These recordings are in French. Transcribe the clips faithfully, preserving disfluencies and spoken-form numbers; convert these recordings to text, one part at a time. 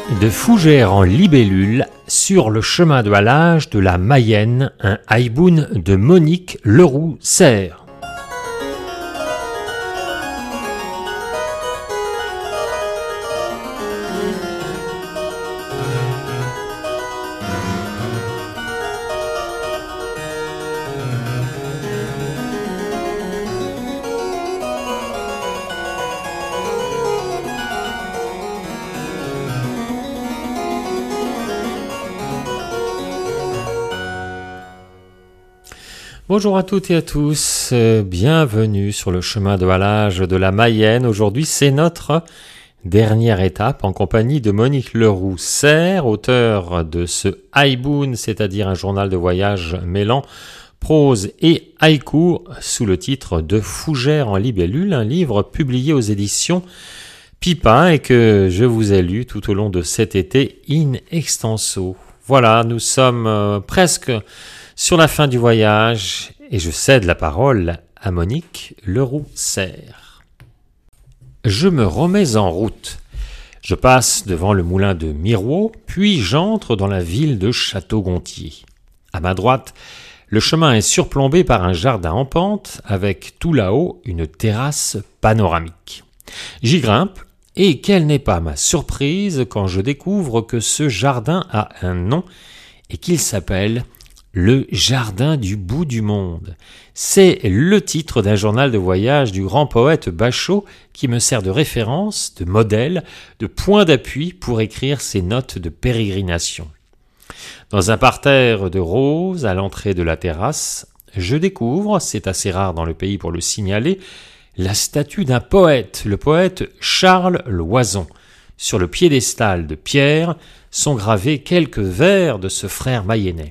De fougères en libellule, sur le chemin de halage de la Mayenne, un haïboun de Monique Leroux-Serre. Bonjour à toutes et à tous, euh, bienvenue sur le chemin de halage de la Mayenne. Aujourd'hui, c'est notre dernière étape en compagnie de Monique Leroux-Serre, auteure de ce haïboun, c'est-à-dire un journal de voyage mêlant prose et haïku, sous le titre de Fougères en libellule, un livre publié aux éditions Pipin et que je vous ai lu tout au long de cet été in extenso. Voilà, nous sommes euh, presque sur la fin du voyage, et je cède la parole à Monique Leroux-Serre. Je me remets en route. Je passe devant le moulin de Mirouot, puis j'entre dans la ville de Château-Gontier. À ma droite, le chemin est surplombé par un jardin en pente, avec tout là-haut une terrasse panoramique. J'y grimpe, et quelle n'est pas ma surprise quand je découvre que ce jardin a un nom, et qu'il s'appelle Le jardin du bout du monde. C'est le titre d'un journal de voyage du grand poète Bachot qui me sert de référence, de modèle, de point d'appui pour écrire ses notes de pérégrination. Dans un parterre de roses à l'entrée de la terrasse, je découvre, c'est assez rare dans le pays pour le signaler, la statue d'un poète, le poète Charles Loison. Sur le piédestal de pierre sont gravés quelques vers de ce frère mayennais.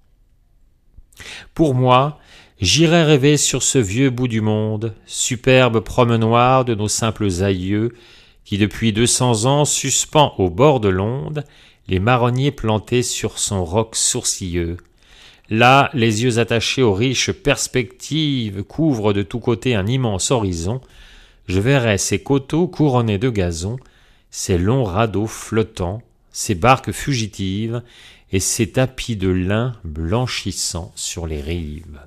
Pour moi, j'irai rêver sur ce vieux bout du monde, superbe promenoir de nos simples aïeux, qui depuis deux cents ans suspend au bord de l'onde les marronniers plantés sur son roc sourcilleux. Là, les yeux attachés aux riches perspectives couvrent de tous côtés un immense horizon. Je verrai ces coteaux couronnés de gazon, ces longs radeaux flottants, ces barques fugitives, et ces tapis de lin blanchissants sur les rives.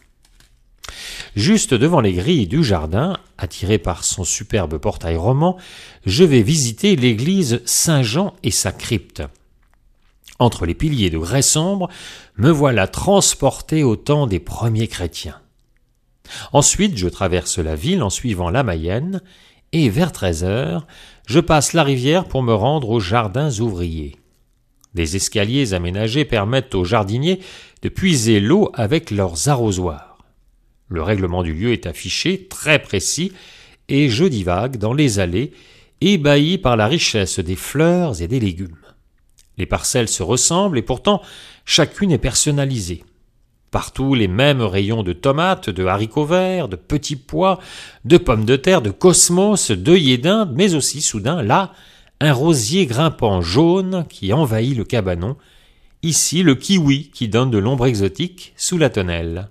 Juste devant les grilles du jardin, attiré par son superbe portail roman, je vais visiter l'église Saint-Jean et sa crypte. Entre les piliers de grès sombre, me voilà transporté au temps des premiers chrétiens. Ensuite, je traverse la ville en suivant la Mayenne, et vers treize heures, je passe la rivière pour me rendre aux jardins ouvriers. Des escaliers aménagés permettent aux jardiniers de puiser l'eau avec leurs arrosoirs. Le règlement du lieu est affiché, très précis, et je divague dans les allées, ébahi par la richesse des fleurs et des légumes. Les parcelles se ressemblent et pourtant chacune est personnalisée. Partout les mêmes rayons de tomates, de haricots verts, de petits pois, de pommes de terre, de cosmos, d'œillets d'Inde, mais aussi soudain, là, un rosier grimpant jaune qui envahit le cabanon, ici le kiwi qui donne de l'ombre exotique sous la tonnelle.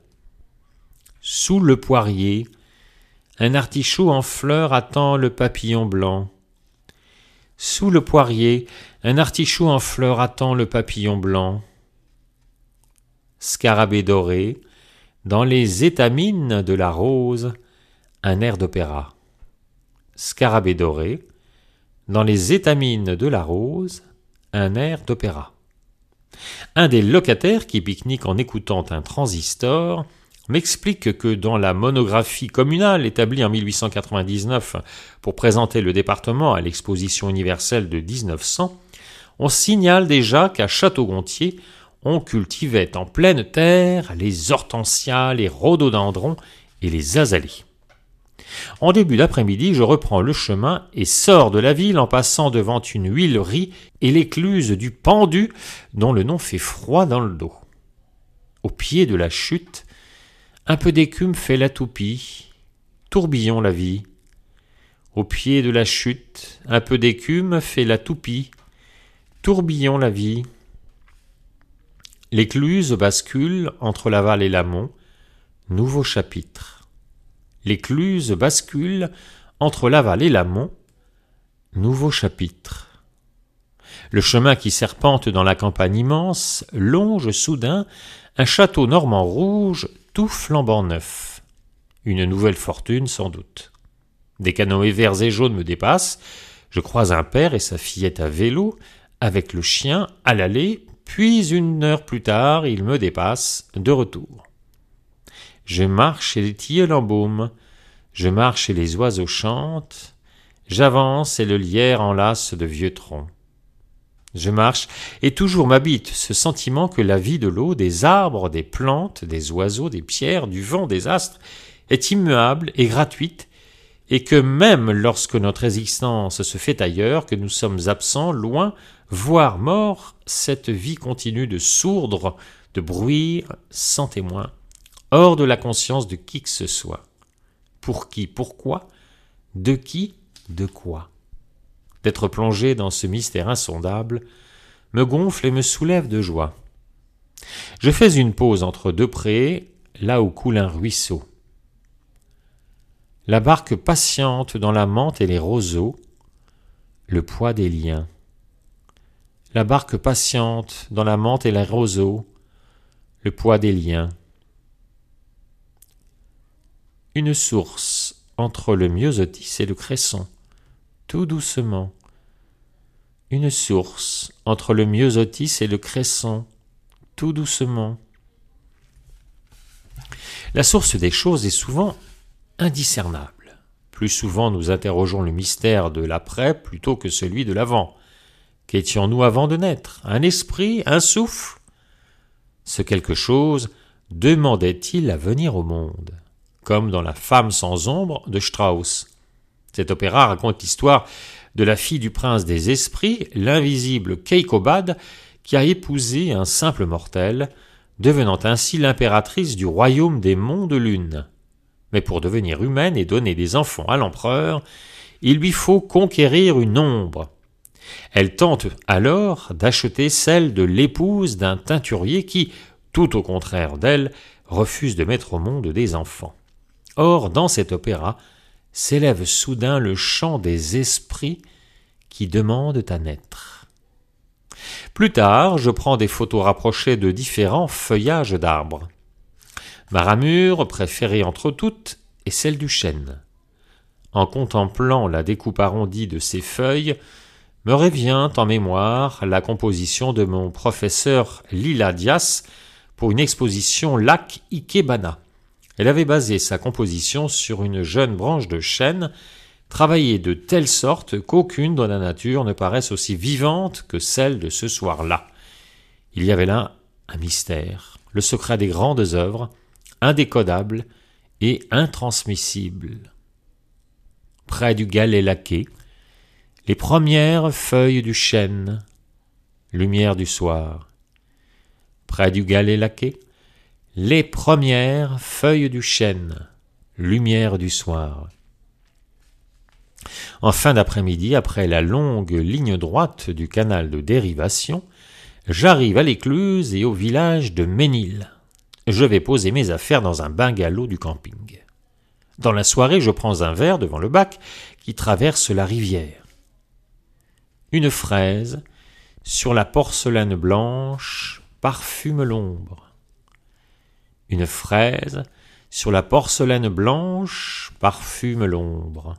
Sous le poirier, un artichaut en fleurs attend le papillon blanc. Sous le poirier, un artichaut en fleurs attend le papillon blanc. Scarabée doré, dans les étamines de la rose, un air d'opéra. Scarabée doré, dans les étamines de la rose, un air d'opéra. Un des locataires qui pique-nique en écoutant un transistor m'explique que dans la monographie communale établie en mille huit cent quatre-vingt-dix-neuf pour présenter le département à l'exposition universelle de dix-neuf cents, on signale déjà qu'à Château-Gontier, on cultivait en pleine terre les hortensias, les rhododendrons et les azalées. En début d'après-midi, je reprends le chemin et sors de la ville en passant devant une huilerie et l'écluse du Pendu, dont le nom fait froid dans le dos. Au pied de la chute, un peu d'écume fait la toupie, tourbillon la vie. Au pied de la chute, un peu d'écume fait la toupie, tourbillon la vie. L'écluse bascule entre l'aval et l'amont, nouveau chapitre. L'écluse bascule entre l'aval et l'amont, nouveau chapitre. Le chemin qui serpente dans la campagne immense longe soudain un château normand rouge tout flambant neuf. Une nouvelle fortune sans doute. Des canoës verts et jaunes me dépassent, je croise un père et sa fillette à vélo, avec le chien à l'allée, puis une heure plus tard, ils me dépassent de retour. Je marche et les tilleuls embaument, je marche et les oiseaux chantent, j'avance et le lierre enlace de vieux troncs. Je marche et toujours m'habite ce sentiment que la vie de l'eau, des arbres, des plantes, des oiseaux, des pierres, du vent, des astres, est immuable et gratuite, et que même lorsque notre existence se fait ailleurs, que nous sommes absents, loin, voire morts, cette vie continue de sourdre, de bruire, sans témoin, hors de la conscience de qui que ce soit. Pour qui, pourquoi, de qui, de quoi. D'être plongé dans ce mystère insondable me gonfle et me soulève de joie. Je fais une pause entre deux prés, là où coule un ruisseau. La barque patiente dans la menthe et les roseaux, le poids des liens. La barque patiente dans la menthe et les roseaux, le poids des liens. Une source entre le myosotis et le cresson, tout doucement. Une source entre le myosotis et le cresson, tout doucement. La source des choses est souvent indiscernable. Plus souvent nous interrogeons le mystère de l'après plutôt que celui de l'avant. Qu'étions-nous avant de naître? Un esprit? Un souffle? Ce quelque chose demandait-il à venir au monde? Comme dans La femme sans ombre de Strauss. Cet opéra raconte l'histoire de la fille du prince des esprits, l'invisible Keikobad, qui a épousé un simple mortel, devenant ainsi l'impératrice du royaume des monts de lune. Mais pour devenir humaine et donner des enfants à l'empereur, il lui faut conquérir une ombre. Elle tente alors d'acheter celle de l'épouse d'un teinturier qui, tout au contraire d'elle, refuse de mettre au monde des enfants. Or, dans cet opéra, s'élève soudain le chant des esprits qui demandent à naître. Plus tard, je prends des photos rapprochées de différents feuillages d'arbres. Ma ramure préférée entre toutes est celle du chêne. En contemplant la découpe arrondie de ses feuilles, me revient en mémoire la composition de mon professeur Lila Dias pour une exposition Lac Ikebana. Elle avait basé sa composition sur une jeune branche de chêne, travaillée de telle sorte qu'aucune dans la nature ne paraisse aussi vivante que celle de ce soir-là. Il y avait là un mystère, le secret des grandes œuvres, indécodable et intransmissible. Près du galet laqué, les premières feuilles du chêne, lumière du soir. Près du galet laqué, les premières feuilles du chêne, lumière du soir. En fin d'après-midi, après la longue ligne droite du canal de dérivation, j'arrive à l'écluse et au village de Ménil. Je vais poser mes affaires dans un bungalow du camping. Dans la soirée, je prends un verre devant le bac qui traverse la rivière. Une fraise sur la porcelaine blanche parfume l'ombre. Une fraise sur la porcelaine blanche parfume l'ombre.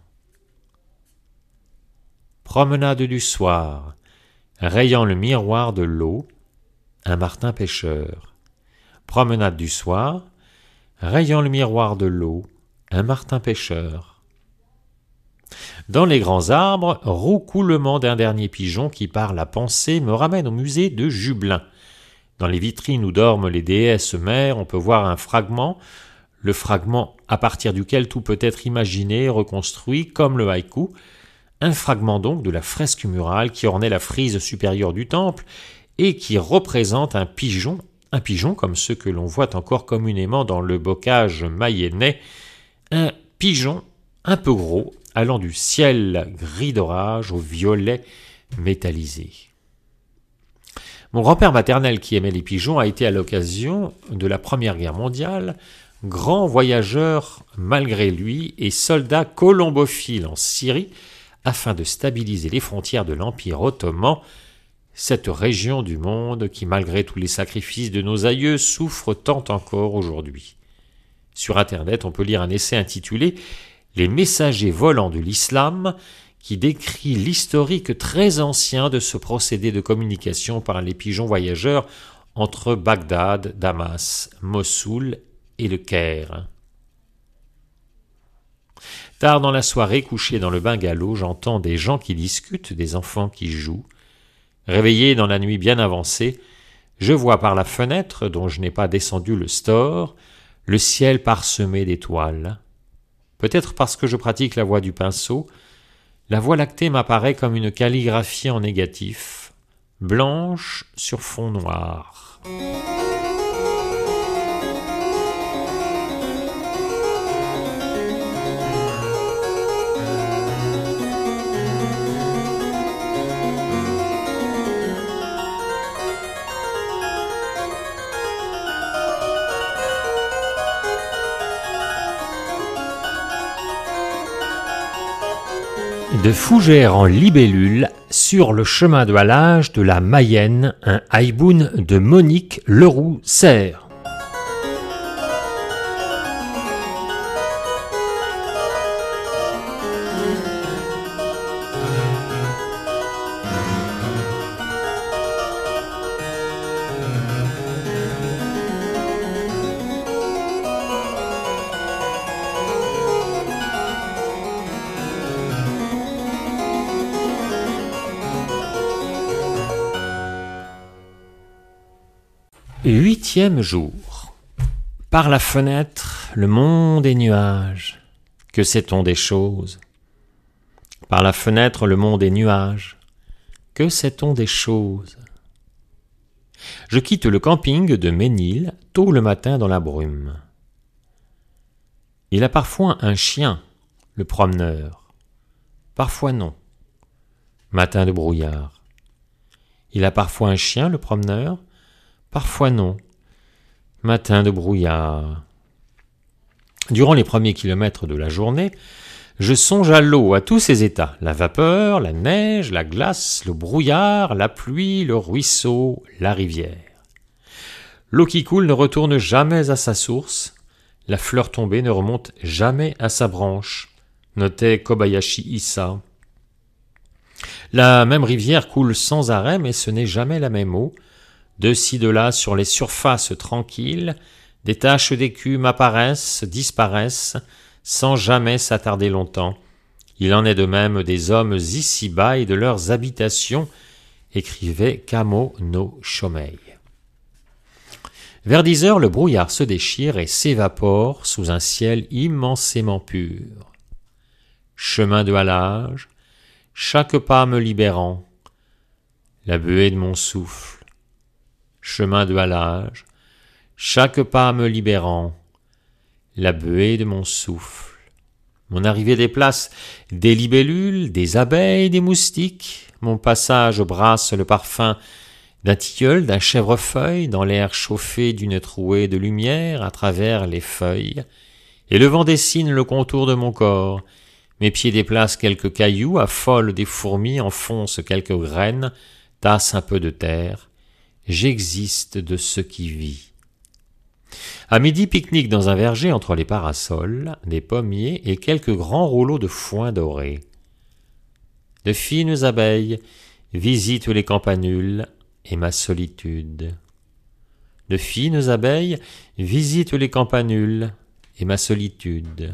Promenade du soir, rayant le miroir de l'eau, un martin pêcheur. Promenade du soir, rayant le miroir de l'eau, un martin pêcheur. Dans les grands arbres, roucoulement d'un dernier pigeon qui, par la pensée, me ramène au musée de Jublin. Dans les vitrines où dorment les déesses mères, on peut voir un fragment, le fragment à partir duquel tout peut être imaginé, reconstruit, comme le haïku, un fragment donc de la fresque murale qui ornait la frise supérieure du temple et qui représente un pigeon, un pigeon comme ceux que l'on voit encore communément dans le bocage mayennais, un pigeon un peu gros, allant du ciel gris d'orage au violet métallisé. Mon grand-père maternel qui aimait les pigeons a été à l'occasion de la Première Guerre mondiale grand voyageur malgré lui et soldat colombophile en Syrie afin de stabiliser les frontières de l'Empire ottoman cette région du monde qui, malgré tous les sacrifices de nos aïeux, souffre tant encore aujourd'hui. Sur Internet, on peut lire un essai intitulé « Les messagers volants de l'islam » qui décrit l'historique très ancien de ce procédé de communication par les pigeons voyageurs entre Bagdad, Damas, Mossoul et le Caire. Tard dans la soirée, couché dans le bungalow, j'entends des gens qui discutent, des enfants qui jouent. Réveillé dans la nuit bien avancée, je vois par la fenêtre, dont je n'ai pas descendu le store, le ciel parsemé d'étoiles. Peut-être parce que je pratique la voie du pinceau, la Voie lactée m'apparaît comme une calligraphie en négatif, blanche sur fond noir. De fougères en libellule, sur le chemin de halage de la Mayenne, un haïboun de Monique Leroux-Serre. Huitième jour. Par la fenêtre, le monde est nuage. Que sait-on des choses? Par la fenêtre, le monde est nuage. Que sait-on des choses? Je quitte le camping de Ménil tôt le matin dans la brume. Il a parfois un chien, le promeneur. Parfois non. Matin de brouillard. Il a parfois un chien, le promeneur. Parfois non. Matin de brouillard. Durant les premiers kilomètres de la journée, je songe à l'eau, à tous ses états, la vapeur, la neige, la glace, le brouillard, la pluie, le ruisseau, la rivière. L'eau qui coule ne retourne jamais à sa source, la fleur tombée ne remonte jamais à sa branche, notait Kobayashi Issa. La même rivière coule sans arrêt, mais ce n'est jamais la même eau. De ci de là, sur les surfaces tranquilles, des taches d'écume apparaissent, disparaissent, sans jamais s'attarder longtemps. Il en est de même des hommes ici-bas et de leurs habitations, écrivait Kamo no Shomei. Vers dix heures, le brouillard se déchire et s'évapore sous un ciel immensément pur. Chemin de halage, chaque pas me libérant, la buée de mon souffle. Chemin de halage, chaque pas me libérant, la buée de mon souffle. Mon arrivée déplace des libellules, des abeilles, des moustiques. Mon passage brasse le parfum d'un tilleul, d'un chèvrefeuille, dans l'air chauffé d'une trouée de lumière à travers les feuilles. Et le vent dessine le contour de mon corps. Mes pieds déplacent quelques cailloux, affolent des fourmis, enfoncent quelques graines, tassent un peu de terre. J'existe de ce qui vit. À midi, pique-nique dans un verger entre les parasols, des pommiers et quelques grands rouleaux de foin doré. De fines abeilles visitent les campanules et ma solitude. De fines abeilles visitent les campanules et ma solitude.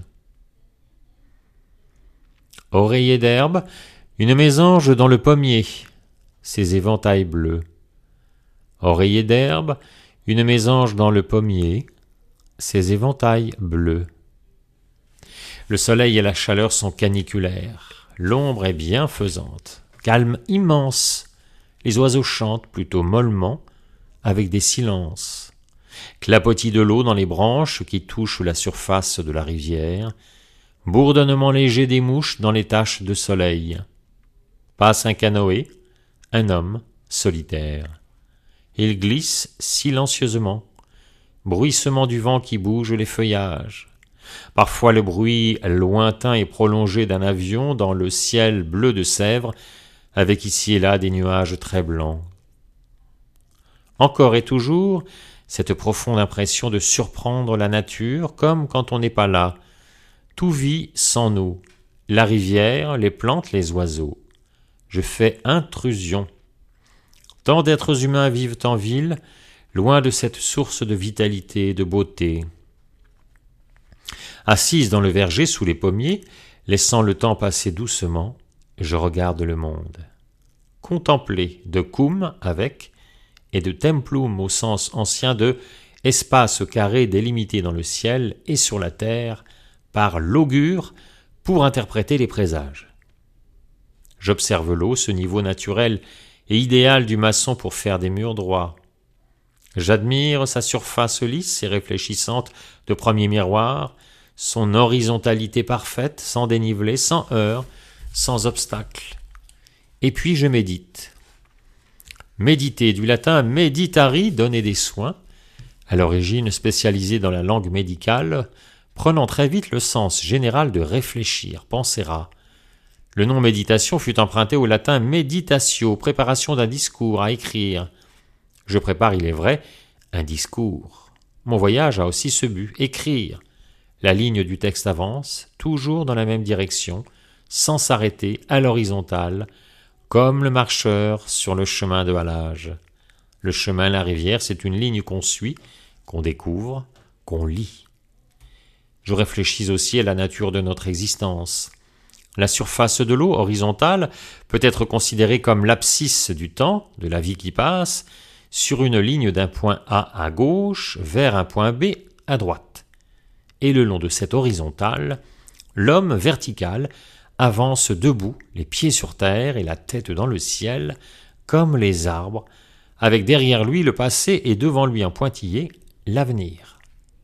Oreiller d'herbe, une mésange dans le pommier, ses éventails bleus. Oreiller d'herbe, une mésange dans le pommier, ses éventails bleus. Le soleil et la chaleur sont caniculaires, l'ombre est bienfaisante, calme immense, les oiseaux chantent plutôt mollement, avec des silences. Clapotis de l'eau dans les branches qui touchent la surface de la rivière, bourdonnement léger des mouches dans les taches de soleil. Passe un canoë, un homme solitaire. Il glisse silencieusement, bruissement du vent qui bouge les feuillages. Parfois le bruit lointain et prolongé d'un avion dans le ciel bleu de Sèvres, avec ici et là des nuages très blancs. Encore et toujours, cette profonde impression de surprendre la nature, comme quand on n'est pas là. Tout vit sans nous, la rivière, les plantes, les oiseaux. Je fais intrusion. Tant d'êtres humains vivent en ville, loin de cette source de vitalité et de beauté. Assise dans le verger sous les pommiers, laissant le temps passer doucement, je regarde le monde. Contempler de cum avec et de templum au sens ancien de espace carré délimité dans le ciel et sur la terre par l'augure pour interpréter les présages. J'observe l'eau, ce niveau naturel et idéal du maçon pour faire des murs droits. J'admire sa surface lisse et réfléchissante de premier miroir, son horizontalité parfaite, sans dénivelé, sans heurts, sans obstacle. Et puis je médite. Méditer, du latin meditari, donner des soins, à l'origine spécialisée dans la langue médicale, prenant très vite le sens général de réfléchir, penser à. Le nom méditation fut emprunté au latin meditatio, préparation d'un discours à écrire. Je prépare, il est vrai, un discours. Mon voyage a aussi ce but, écrire. La ligne du texte avance, toujours dans la même direction, sans s'arrêter, à l'horizontale, comme le marcheur sur le chemin de halage. Le chemin, la rivière, c'est une ligne qu'on suit, qu'on découvre, qu'on lit. Je réfléchis aussi à la nature de notre existence. La surface de l'eau, horizontale, peut être considérée comme l'abscisse du temps, de la vie qui passe, sur une ligne d'un point A à gauche vers un point B à droite. Et le long de cette horizontale, l'homme vertical avance debout, les pieds sur terre et la tête dans le ciel, comme les arbres, avec derrière lui le passé et devant lui en pointillé l'avenir.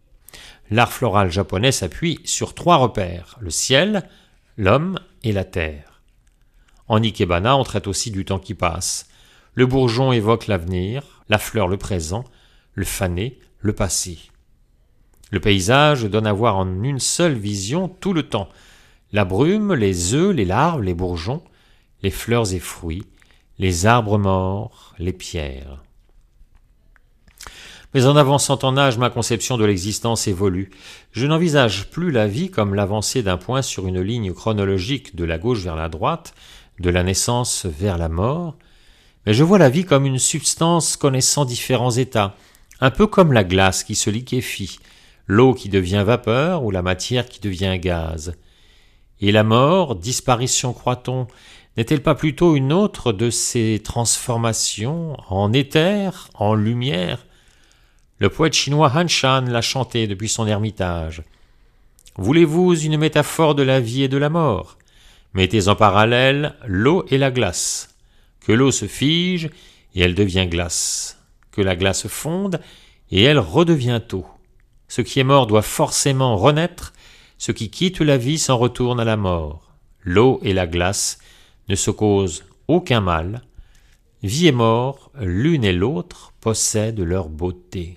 L'art floral japonais s'appuie sur trois repères, le ciel, l'homme et la terre. En ikebana, on traite aussi du temps qui passe. Le bourgeon évoque l'avenir, la fleur le présent, le fané le passé. Le paysage donne à voir en une seule vision tout le temps. La brume, les œufs, les larves, les bourgeons, les fleurs et fruits, les arbres morts, les pierres. Mais en avançant en âge, ma conception de l'existence évolue. Je n'envisage plus la vie comme l'avancée d'un point sur une ligne chronologique de la gauche vers la droite, de la naissance vers la mort, mais je vois la vie comme une substance connaissant différents états, un peu comme la glace qui se liquéfie, l'eau qui devient vapeur ou la matière qui devient gaz. Et la mort, disparition croit-on, n'est-elle pas plutôt une autre de ces transformations en éther, en lumière? Le poète chinois Han Shan l'a chanté depuis son ermitage. Voulez-vous une métaphore de la vie et de la mort? Mettez en parallèle l'eau et la glace. Que l'eau se fige et elle devient glace. Que la glace fonde et elle redevient eau. Ce qui est mort doit forcément renaître, ce qui quitte la vie s'en retourne à la mort. L'eau et la glace ne se causent aucun mal. Vie et mort, l'une et l'autre, possèdent leur beauté.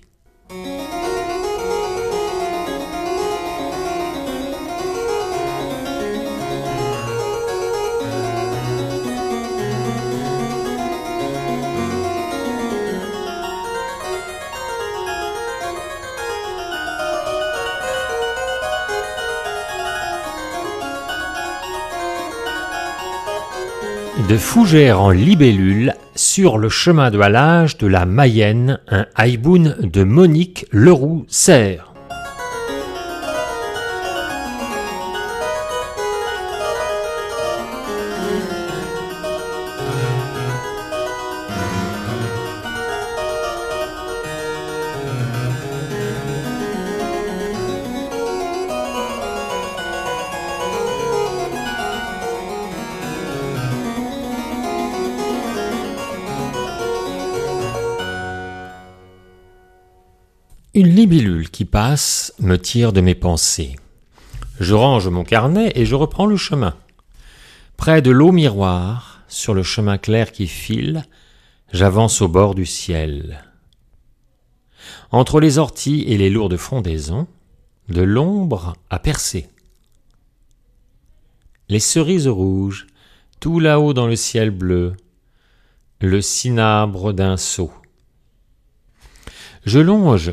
De fougères en libellule, sur le chemin de halage de la Mayenne, un haïboun de Monique Leroux-Serre. Une libellule qui passe me tire de mes pensées. Je range mon carnet et je reprends le chemin. Près de l'eau miroir, sur le chemin clair qui file, j'avance au bord du ciel. Entre les orties et les lourdes frondaisons, de l'ombre à percer. Les cerises rouges, tout là-haut dans le ciel bleu, le cinabre d'un seau. Je longe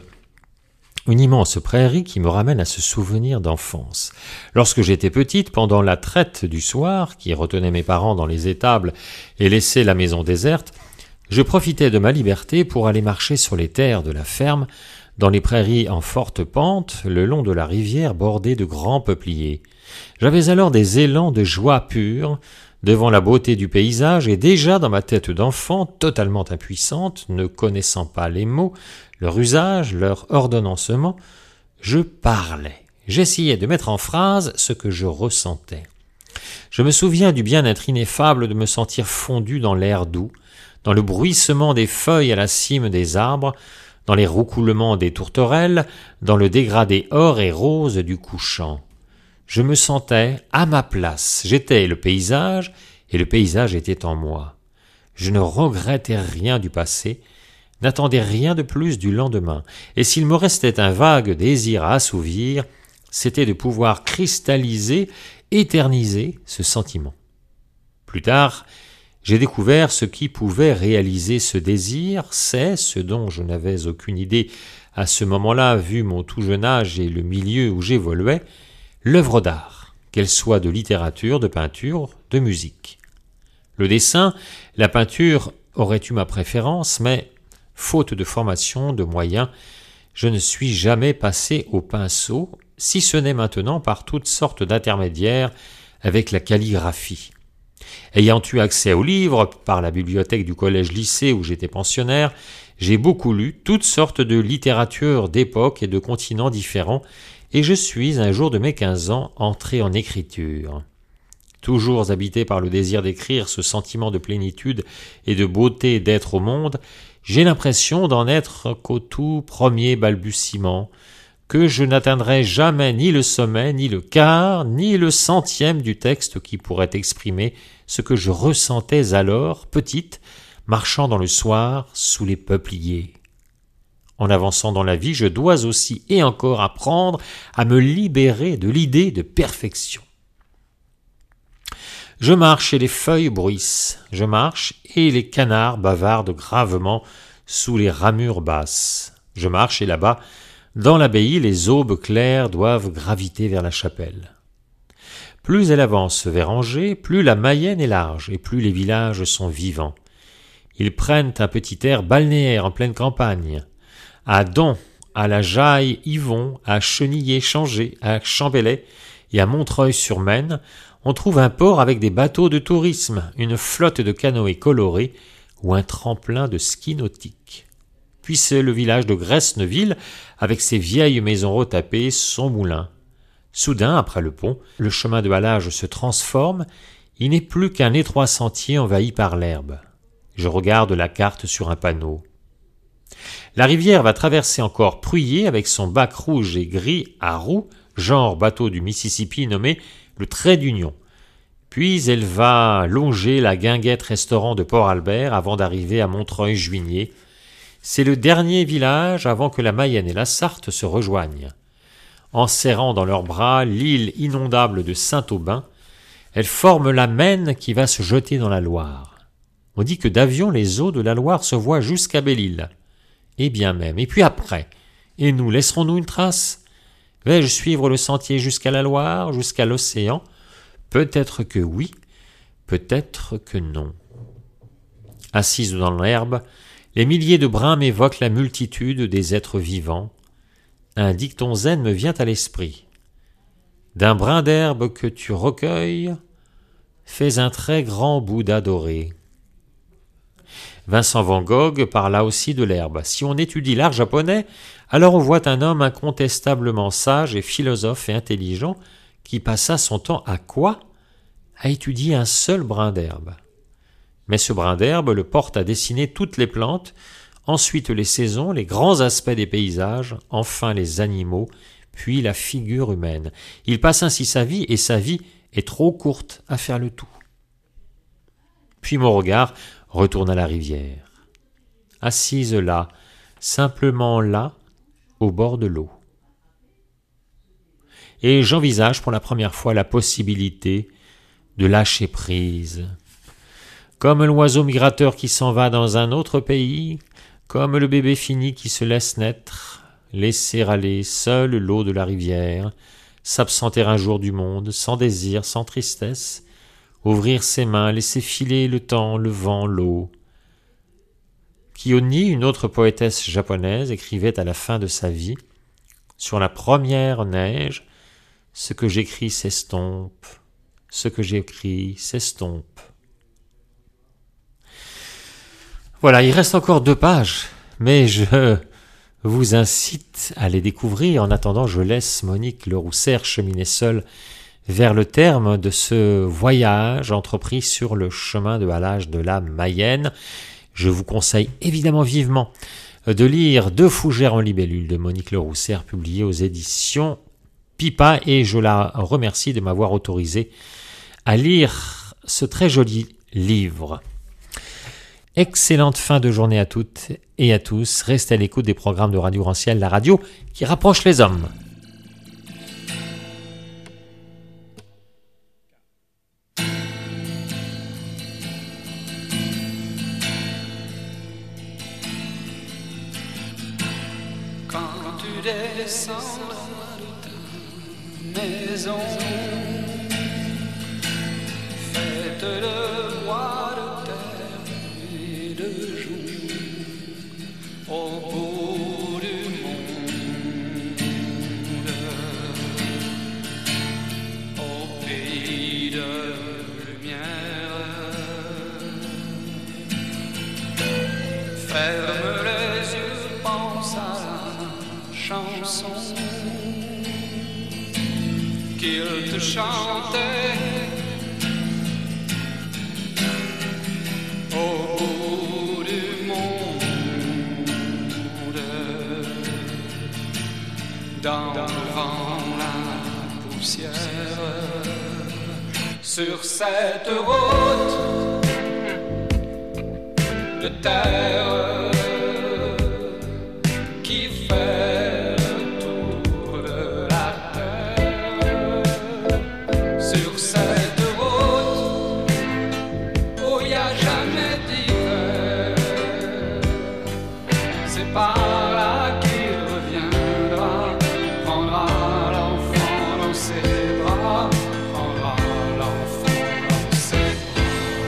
une immense prairie qui me ramène à ce souvenir d'enfance. Lorsque j'étais petite, pendant la traite du soir, qui retenait mes parents dans les étables et laissait la maison déserte, je profitais de ma liberté pour aller marcher sur les terres de la ferme, dans les prairies en forte pente, le long de la rivière bordée de grands peupliers. J'avais alors des élans de joie pure, devant la beauté du paysage, et déjà dans ma tête d'enfant, totalement impuissante, ne connaissant pas les mots, leur usage, leur ordonnancement, je parlais. J'essayais de mettre en phrase ce que je ressentais. Je me souviens du bien-être ineffable de me sentir fondu dans l'air doux, dans le bruissement des feuilles à la cime des arbres, dans les roucoulements des tourterelles, dans le dégradé or et rose du couchant. Je me sentais à ma place. J'étais le paysage, et le paysage était en moi. Je ne regrettais rien du passé, n'attendais rien de plus du lendemain, et s'il me restait un vague désir à assouvir, c'était de pouvoir cristalliser, éterniser ce sentiment. Plus tard, j'ai découvert ce qui pouvait réaliser ce désir, c'est ce dont je n'avais aucune idée à ce moment-là, vu mon tout jeune âge et le milieu où j'évoluais, l'œuvre d'art, qu'elle soit de littérature, de peinture, de musique. Le dessin, la peinture auraient eu ma préférence, mais, faute de formation, de moyens, je ne suis jamais passé au pinceau, si ce n'est maintenant par toutes sortes d'intermédiaires avec la calligraphie. Ayant eu accès aux livres par la bibliothèque du collège-lycée où j'étais pensionnaire, j'ai beaucoup lu toutes sortes de littératures d'époques et de continents différents, et je suis, un jour de mes quinze ans, entré en écriture. Toujours habité par le désir d'écrire, ce sentiment de plénitude et de beauté d'être au monde, j'ai l'impression d'en être qu'au tout premier balbutiement, que je n'atteindrai jamais ni le sommet, ni le quart, ni le centième du texte qui pourrait exprimer ce que je ressentais alors, petite, marchant dans le soir sous les peupliers. En avançant dans la vie, je dois aussi et encore apprendre à me libérer de l'idée de perfection. Je marche et les feuilles bruissent, je marche et les canards bavardent gravement sous les ramures basses. Je marche et là-bas, dans l'abbaye, les aubes claires doivent graviter vers la chapelle. Plus elle avance vers Angers, plus la Mayenne est large et plus les villages sont vivants. Ils prennent un petit air balnéaire en pleine campagne. À Don, à la Jaille-Yvon, à Chenillé-Changé, à Chambelay et à Montreuil-sur-Maine, on trouve un port avec des bateaux de tourisme, une flotte de canoës colorés ou un tremplin de ski nautique. Puis c'est le village de Gresneville, avec ses vieilles maisons retapées, son moulin. Soudain, après le pont, le chemin de halage se transforme, il n'est plus qu'un étroit sentier envahi par l'herbe. Je regarde la carte sur un panneau. La rivière va traverser encore Pruyé avec son bac rouge et gris à roues, genre bateau du Mississippi nommé le Trait d'Union. Puis elle va longer la guinguette restaurant de Port-Albert avant d'arriver à Montreuil-Juigné. C'est le dernier village avant que la Mayenne et la Sarthe se rejoignent. En serrant dans leurs bras l'île inondable de Saint-Aubin, elles forment la Maine qui va se jeter dans la Loire. On dit que d'avion les eaux de la Loire se voient jusqu'à Belle-Île. Et bien même. Et puis après, et nous, laisserons-nous une trace? Vais-je suivre le sentier jusqu'à la Loire, jusqu'à l'océan? Peut-être que oui, peut-être que non. Assise dans l'herbe, les milliers de brins m'évoquent la multitude des êtres vivants. Un dicton zen me vient à l'esprit. D'un brin d'herbe que tu recueilles, fais un très grand Bouddha doré. Vincent van Gogh parla aussi de l'herbe. Si on étudie l'art japonais, alors on voit un homme incontestablement sage et philosophe et intelligent qui passa son temps à quoi? À étudier un seul brin d'herbe. Mais ce brin d'herbe le porte à dessiner toutes les plantes, ensuite les saisons, les grands aspects des paysages, enfin les animaux, puis la figure humaine. Il passe ainsi sa vie, et sa vie est trop courte à faire le tout. Puis mon regard retourne à la rivière. Assise là, simplement là, au bord de l'eau. Et j'envisage pour la première fois la possibilité de lâcher prise. Comme l'oiseau migrateur qui s'en va dans un autre pays, Comme le bébé fini qui se laisse naître, laisser aller seul l'eau de la rivière, s'absenter un jour du monde, sans désir, sans tristesse, ouvrir ses mains, laisser filer le temps, le vent, l'eau. Kiyoni, une autre poétesse japonaise, écrivait à la fin de sa vie « Sur la première neige, ce que j'écris s'estompe, ce que j'écris s'estompe. » Voilà, il reste encore deux pages, mais je vous incite à les découvrir. En attendant, je laisse Monique Le Rousser cheminer seule vers le terme de ce voyage entrepris sur le chemin de halage de la Mayenne. Je vous conseille évidemment vivement de lire Deux fougères en libellule de Monique Le Rousser, publié aux éditions Pipa, et je la remercie de m'avoir autorisé à lire ce très joli livre. Excellente fin de journée à toutes et à tous. Restez à l'écoute des programmes de Radio Grand Ciel, la radio qui rapproche les hommes. Descendre de ta maison, faite de bois, de terre et de joncs, au bout du monde, au pays de lumière. Ferme les yeux, pense à la chanson qu'il te chantait au bout du monde, dans le vent, la poussière, sur cette route de terre qui fait le tour de la terre, sur cette route où il n'y a jamais d'hiver. C'est par là qu'il reviendra, prendra l'enfant dans ses bras, prendra l'enfant dans ses bras.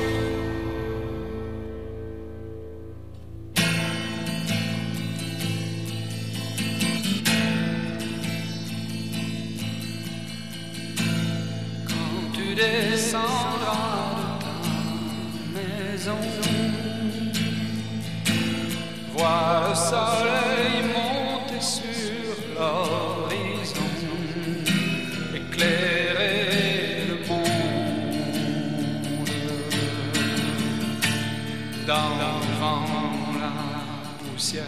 Tu descendras de ta maison, vois le soleil monter sur l'horizon, éclairer le monde, dans le vent, la poussière.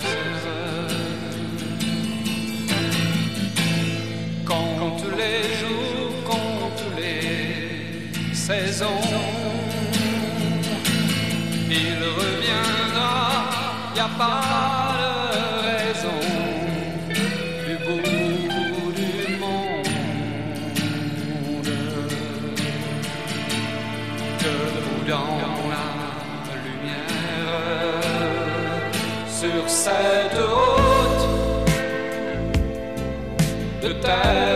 Compte les jours, compte les saisons, il reviendra, y a pas de raison, du bout du monde, debout dans la lumière, sur cette route de terre